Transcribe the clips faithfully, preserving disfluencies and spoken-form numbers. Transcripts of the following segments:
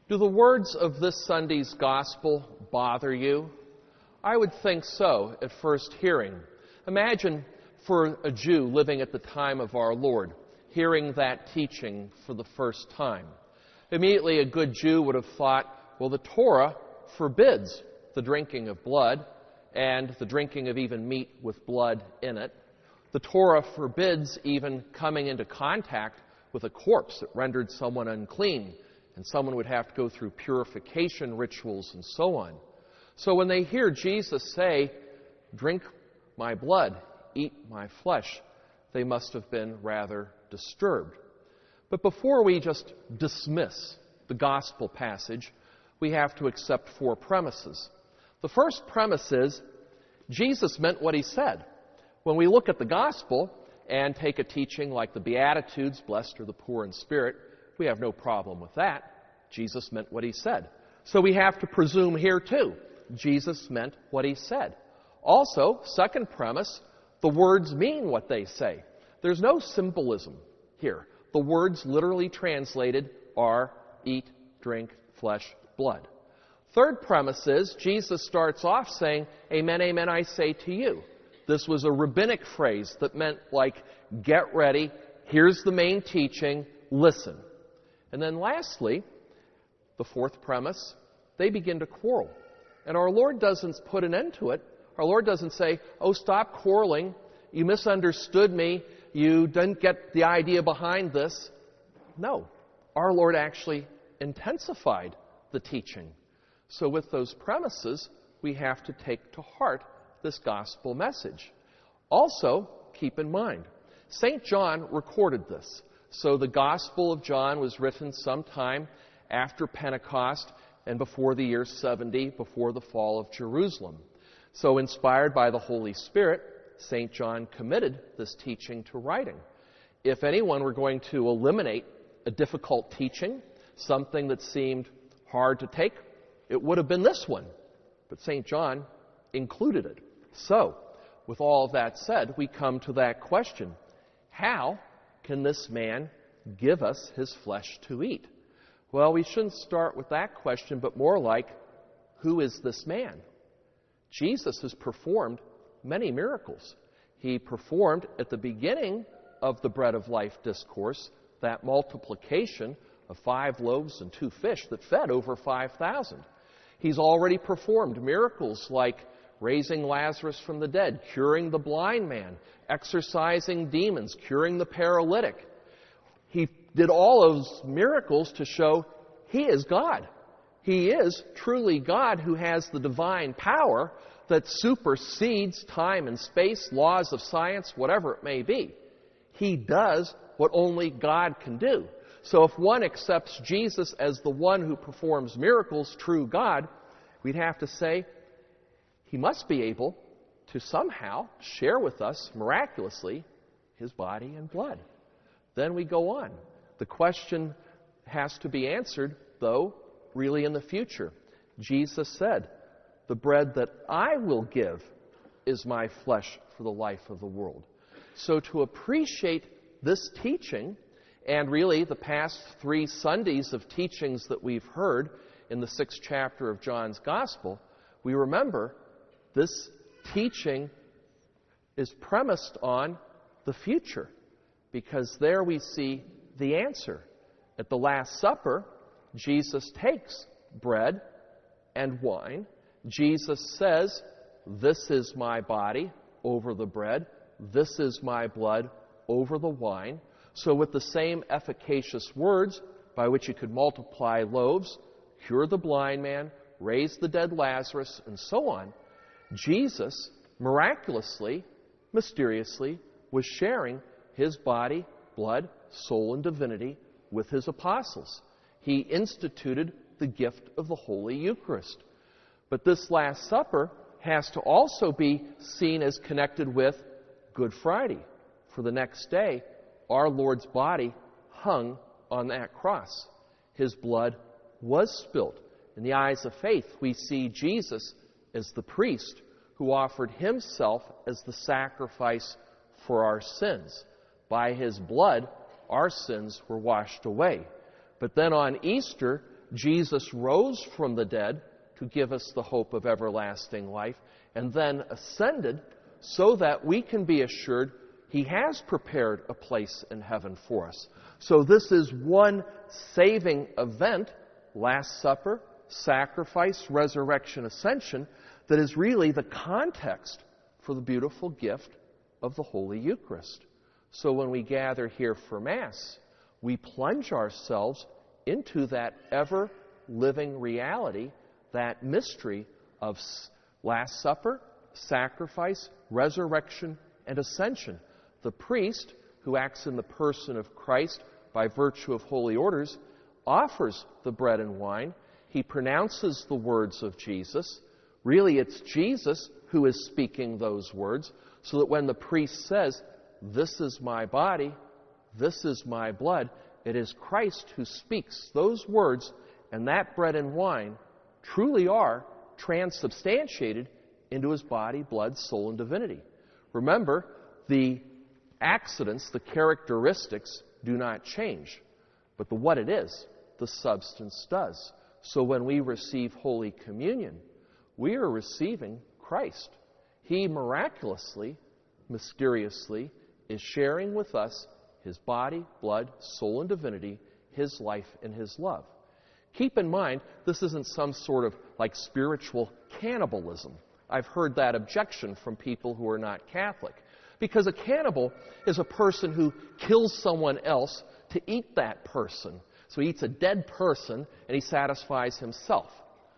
Do the words of this Sunday's gospel bother you? I would think so at first hearing. Imagine for a Jew living at the time of our Lord, hearing that teaching for the first time. Immediately a good Jew would have thought, well, the Torah forbids the drinking of blood and the drinking of even meat with blood in it. The Torah forbids even coming into contact with a corpse that rendered someone unclean, and someone would have to go through purification rituals and so on. So when they hear Jesus say, "Drink my blood, eat my flesh," they must have been rather disturbed. But before we just dismiss the gospel passage, we have to accept four premises. The first premise is Jesus meant what he said. When we look at the gospel and take a teaching like the Beatitudes, blessed are the poor in spirit, we have no problem with that. Jesus meant what he said. So we have to presume here too, Jesus meant what he said. Also, second premise, the words mean what they say. There's no symbolism here. The words literally translated are eat, drink, flesh, blood. Third premise is Jesus starts off saying, "Amen, amen, I say to you." This was a rabbinic phrase that meant like, get ready, here's the main teaching, listen. And then lastly, the fourth premise, they begin to quarrel. And our Lord doesn't put an end to it. Our Lord doesn't say, "Oh, stop quarreling. You misunderstood me. You didn't get the idea behind this." No. Our Lord actually intensified the teaching. So with those premises, we have to take to heart this gospel message. Also, keep in mind, Saint John recorded this. So the Gospel of John was written sometime after Pentecost and before the year seventy, before the fall of Jerusalem. So inspired by the Holy Spirit, Saint John committed this teaching to writing. If anyone were going to eliminate a difficult teaching, something that seemed hard to take, it would have been this one. But Saint John included it. So, with all of that said, we come to that question. How can this man give us his flesh to eat? Well, we shouldn't start with that question, but more like, who is this man? Jesus has performed many miracles. He performed at the beginning of the Bread of Life discourse that multiplication of five loaves and two fish that fed over five thousand. He's already performed miracles like raising Lazarus from the dead, curing the blind man, exorcising demons, curing the paralytic. He did all those miracles to show he is God. He is truly God who has the divine power that supersedes time and space, laws of science, whatever it may be. He does what only God can do. So if one accepts Jesus as the one who performs miracles, true God, we'd have to say, he must be able to somehow share with us miraculously his body and blood. Then we go on. The question has to be answered, though, really in the future. Jesus said, "The bread that I will give is my flesh for the life of the world." So to appreciate this teaching, and really the past three Sundays of teachings that we've heard in the sixth chapter of John's Gospel, we remember this teaching is premised on the future, because there we see the answer. At the Last Supper, Jesus takes bread and wine. Jesus says, "This is my body," over the bread. "This is my blood," over the wine. So with the same efficacious words by which he could multiply loaves, cure the blind man, raise the dead Lazarus, and so on, Jesus miraculously, mysteriously, was sharing his body, blood, soul, and divinity with his apostles. He instituted the gift of the Holy Eucharist. But this Last Supper has to also be seen as connected with Good Friday. For the next day, our Lord's body hung on that cross. His blood was spilt. In the eyes of faith, we see Jesus as the priest who offered himself as the sacrifice for our sins. By his blood, our sins were washed away. But then on Easter, Jesus rose from the dead to give us the hope of everlasting life, and then ascended so that we can be assured He has prepared a place in heaven for us. So this is one saving event, Last Supper, sacrifice, resurrection, ascension, that is really the context for the beautiful gift of the Holy Eucharist. So when we gather here for Mass, we plunge ourselves into that ever-living reality, that mystery of Last Supper, sacrifice, resurrection, and ascension. The priest, who acts in the person of Christ by virtue of holy orders, offers the bread and wine. He pronounces the words of Jesus. Really, it's Jesus who is speaking those words, so that when the priest says, "This is my body, this is my blood," it is Christ who speaks those words, and that bread and wine truly are transubstantiated into His body, blood, soul, and divinity. Remember, the accidents, the characteristics do not change, but the what it is, the substance does. So when we receive Holy Communion, we are receiving Christ. He miraculously, mysteriously, is sharing with us His body, blood, soul, and divinity, His life and His love. Keep in mind, this isn't some sort of like spiritual cannibalism. I've heard that objection from people who are not Catholic. Because a cannibal is a person who kills someone else to eat that person. So he eats a dead person and he satisfies himself.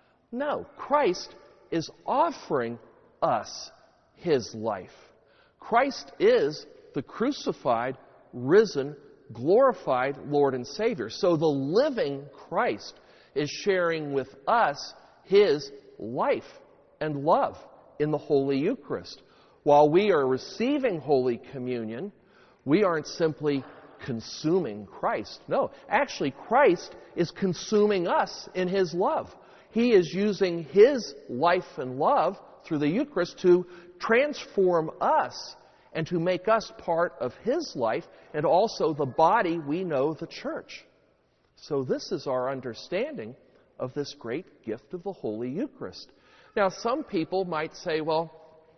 No, Christ is offering us His life. Christ is the crucified, risen, glorified Lord and Savior. So the living Christ is sharing with us His life and love in the Holy Eucharist. While we are receiving Holy Communion, we aren't simply consuming Christ. No, actually Christ is consuming us in His love. He is using His life and love through the Eucharist to transform us and to make us part of His life and also the body we know, the Church. So this is our understanding of this great gift of the Holy Eucharist. Now, some people might say, well,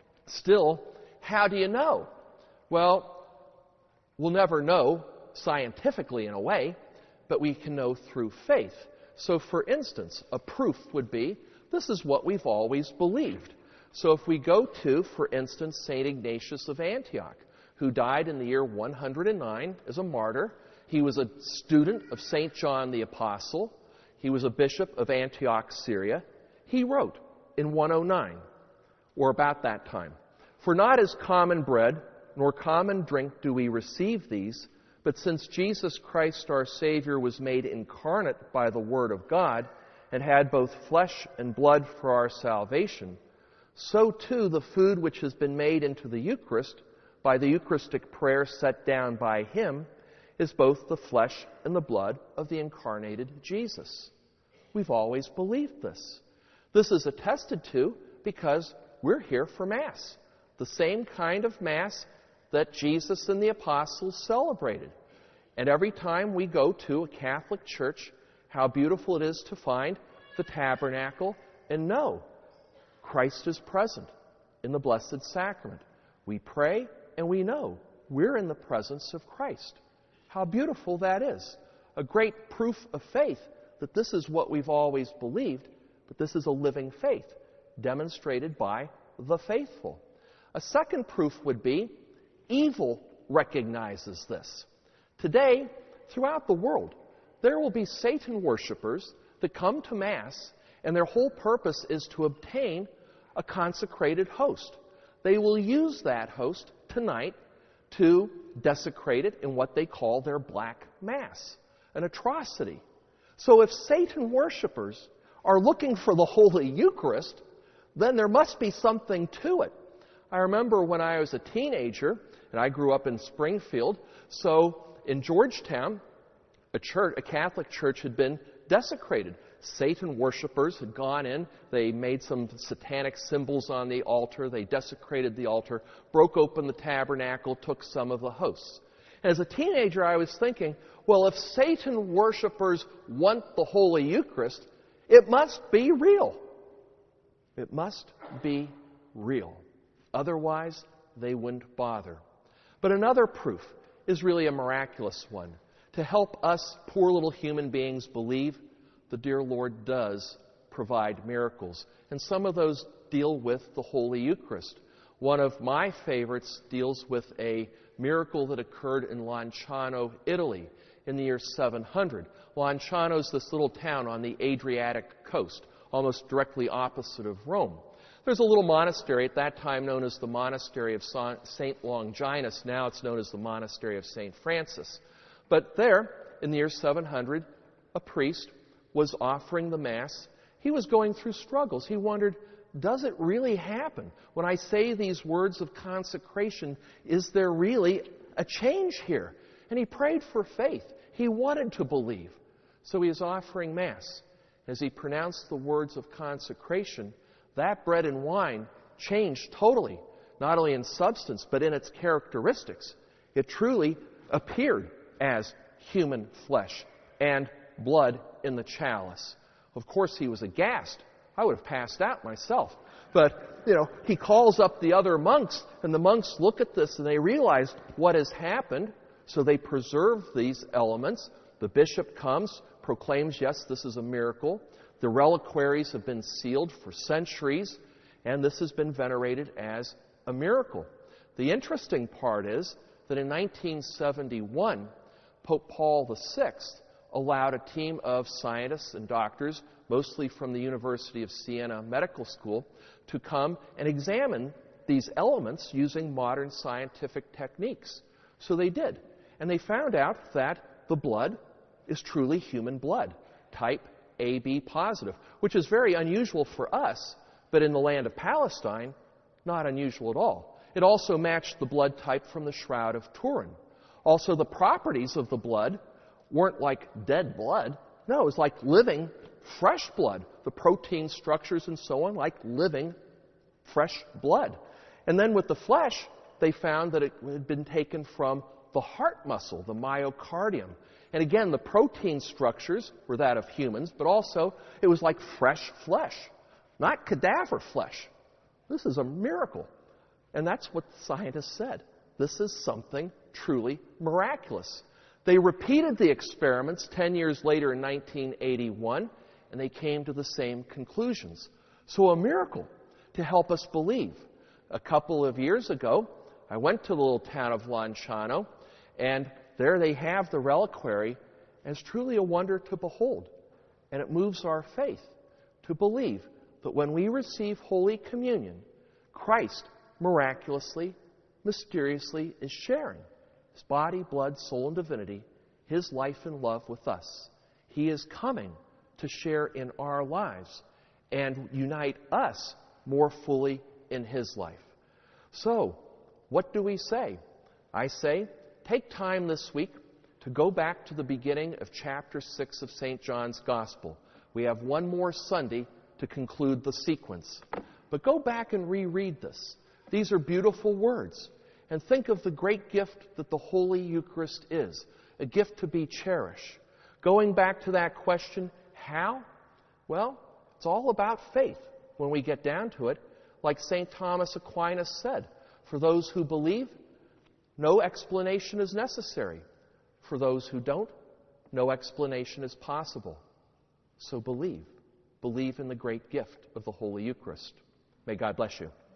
still, how do you know? Well, we'll never know scientifically in a way, but we can know through faith. So, for instance, a proof would be, this is what we've always believed. So if we go to, for instance, Saint Ignatius of Antioch, who died in the year one hundred nine as a martyr. He was a student of Saint John the Apostle. He was a bishop of Antioch, Syria. He wrote in one oh nine, or about that time, "For not as common bread nor common drink do we receive these, but since Jesus Christ our Savior was made incarnate by the Word of God, and had both flesh and blood for our salvation, so too the food which has been made into the Eucharist by the Eucharistic prayer set down by Him is both the flesh and the blood of the incarnated Jesus." We've always believed this. This is attested to because we're here for Mass, the same kind of Mass that Jesus and the apostles celebrated. And every time we go to a Catholic church, how beautiful it is to find the tabernacle and know Christ is present in the Blessed Sacrament. We pray and we know we're in the presence of Christ. How beautiful that is. A great proof of faith that this is what we've always believed, but this is a living faith demonstrated by the faithful. A second proof would be evil recognizes this. Today, throughout the world, there will be Satan worshipers that come to Mass, and their whole purpose is to obtain a consecrated host. They will use that host tonight to desecrate it in what they call their Black Mass, an atrocity. So if Satan worshipers are looking for the Holy Eucharist, then there must be something to it. I remember when I was a teenager, and I grew up in Springfield, so in Georgetown, a church, a Catholic church had been desecrated. Satan worshipers had gone in, they made some satanic symbols on the altar, they desecrated the altar, broke open the tabernacle, took some of the hosts. As a teenager, I was thinking, well, if Satan worshipers want the Holy Eucharist, it must be real. It must be real. Otherwise, they wouldn't bother. But another proof is really a miraculous one. To help us poor little human beings believe, the dear Lord does provide miracles. And some of those deal with the Holy Eucharist. One of my favorites deals with a miracle that occurred in Lanciano, Italy, in the year seven hundred. Lanciano is this little town on the Adriatic coast, almost directly opposite of Rome. There's a little monastery at that time known as the Monastery of Saint Longinus. Now it's known as the Monastery of Saint Francis. But there, in the year seven hundred, a priest was offering the Mass. He was going through struggles. He wondered, does it really happen? When I say these words of consecration, is there really a change here? And he prayed for faith. He wanted to believe. So he is offering Mass. As he pronounced the words of consecration, that bread and wine changed totally, not only in substance, but in its characteristics. It truly appeared as human flesh and blood in the chalice. Of course, he was aghast. I would have passed out myself. But, you know, he calls up the other monks, and the monks look at this and they realize what has happened. So they preserve these elements. The bishop comes, proclaims, yes, this is a miracle. The reliquaries have been sealed for centuries, and this has been venerated as a miracle. The interesting part is that in nineteen seventy-one, Pope Paul the Sixth allowed a team of scientists and doctors, mostly from the University of Siena Medical School, to come and examine these elements using modern scientific techniques. So they did. And they found out that the blood is truly human blood, type A B positive, which is very unusual for us, but in the land of Palestine, not unusual at all. It also matched the blood type from the Shroud of Turin. Also, the properties of the blood weren't like dead blood. No, it was like living, fresh blood. The protein structures and so on, like living, fresh blood. And then with the flesh, they found that it had been taken from the heart muscle, the myocardium. And again, the protein structures were that of humans, but also it was like fresh flesh, not cadaver flesh. This is a miracle. And that's what scientists said. This is something truly miraculous. They repeated the experiments ten years later in nineteen eighty-one, and they came to the same conclusions. So a miracle to help us believe. A couple of years ago, I went to the little town of Lanciano, and there they have the reliquary, and it's truly a wonder to behold. And it moves our faith to believe that when we receive Holy Communion, Christ miraculously, mysteriously is sharing His body, blood, soul, and divinity, His life and love with us. He is coming to share in our lives and unite us more fully in His life. So, what do we say? I say, take time this week to go back to the beginning of chapter six of Saint John's Gospel. We have one more Sunday to conclude the sequence. But go back and reread this. These are beautiful words. And think of the great gift that the Holy Eucharist is, a gift to be cherished. Going back to that question, how? Well, it's all about faith when we get down to it. Like Saint Thomas Aquinas said, for those who believe, no explanation is necessary. For those who don't, no explanation is possible. So believe. Believe in the great gift of the Holy Eucharist. May God bless you.